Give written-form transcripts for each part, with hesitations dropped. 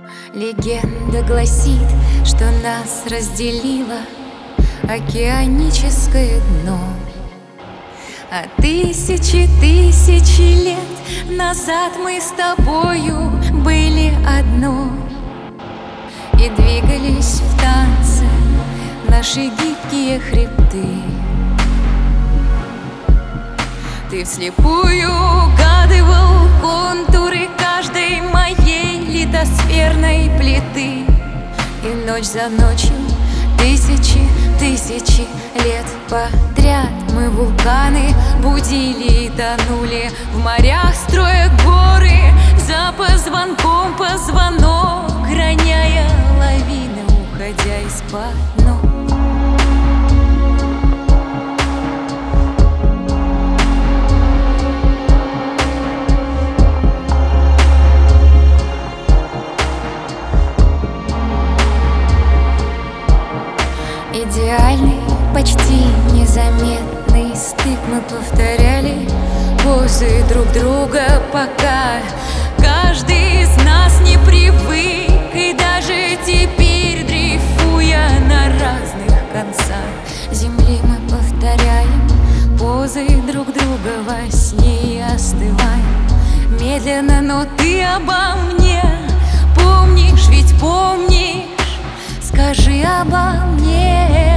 Легенда гласит, что нас разделило океаническое дно. А тысячи лет назад мы с тобою были одно и двигались в танце наши гибкие хребты. Ты вслепую угадывал контуры каждой моей литосферной плиты. И ночь за ночью, тысячи лет подряд мы вулканы будили и тонули в морях, строя горы за позвонком позвонок, роняя лавины, уходя из-под ног. Идеальный, почти незаметный стык мы повторяли позы друг друга, пока каждый из нас не привык. И даже теперь, дрейфуя на разных концах земли, мы повторяем позы друг друга во сне и остываем медленно. Но ты обо мне помнишь, ведь помнишь? Скажи обо мне.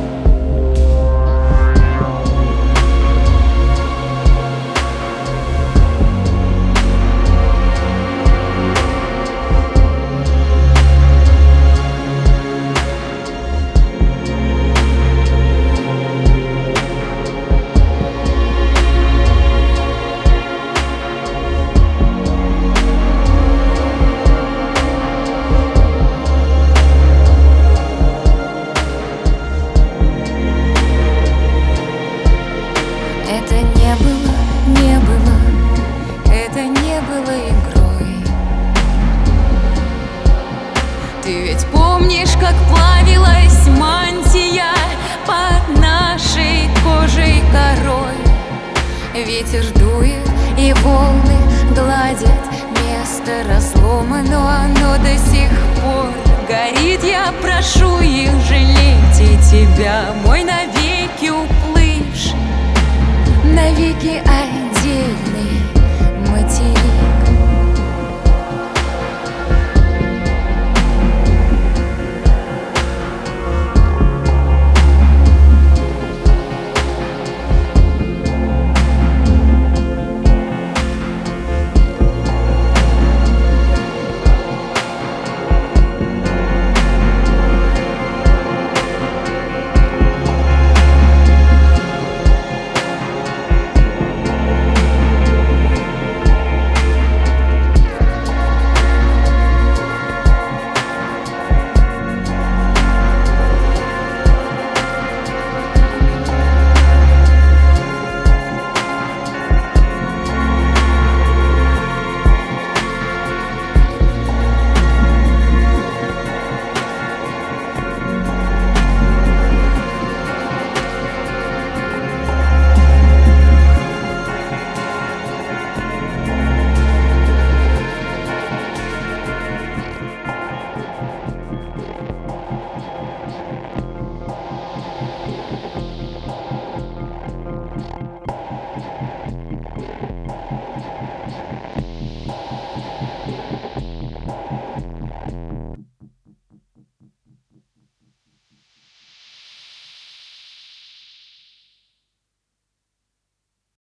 Это не было игрой. Ты ведь помнишь, как плавилась мантия под нашей кожей корой? Ветер дует, и волны гладят место разлома, но оно до сих пор горит. Я прошу их, жалейте тебя, мой навеки уплывший, навеки